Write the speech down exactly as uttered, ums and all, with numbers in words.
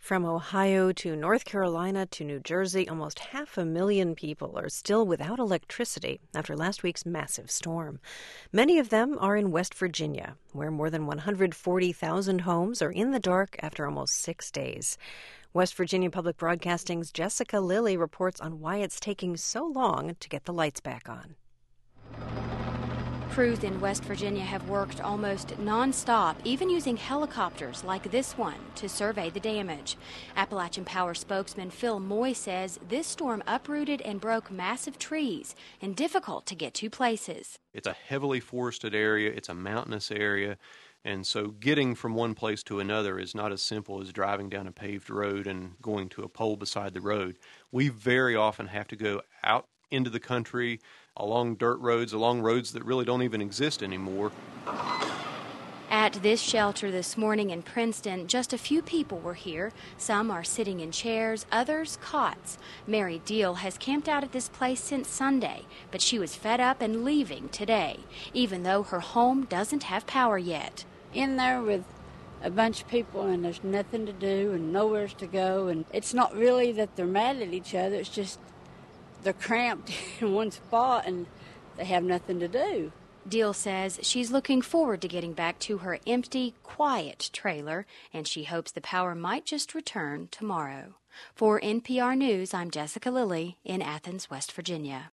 From Ohio to North Carolina to New Jersey, almost half a million people are still without electricity after last week's massive storm. Many of them are in West Virginia, where more than one hundred forty thousand homes are in the dark after almost six days. West Virginia Public Broadcasting's Jessica Lilly reports on why it's taking so long to get the lights back on. Crews in West Virginia have worked almost nonstop, even using helicopters like this one to survey the damage. Appalachian Power spokesman Phil Moy says this storm uprooted and broke massive trees and difficult to get to places. It's a heavily forested area, it's a mountainous area, and so getting from one place to another is not as simple as driving down a paved road and going to a pole beside the road. We very often have to go out into the country, along dirt roads, along roads that really don't even exist anymore. At this shelter this morning in Princeton, just a few people were here. Some are sitting in chairs, others cots. Mary Deal has camped out at this place since Sunday, but she was fed up and leaving today, even though her home doesn't have power yet. In there with a bunch of people and there's nothing to do and nowhere to go, and it's not really that they're mad at each other, it's just they're cramped in one spot and they have nothing to do. Deal says she's looking forward to getting back to her empty, quiet trailer, and she hopes the power might just return tomorrow. For N P R News, I'm Jessica Lilly in Athens, West Virginia.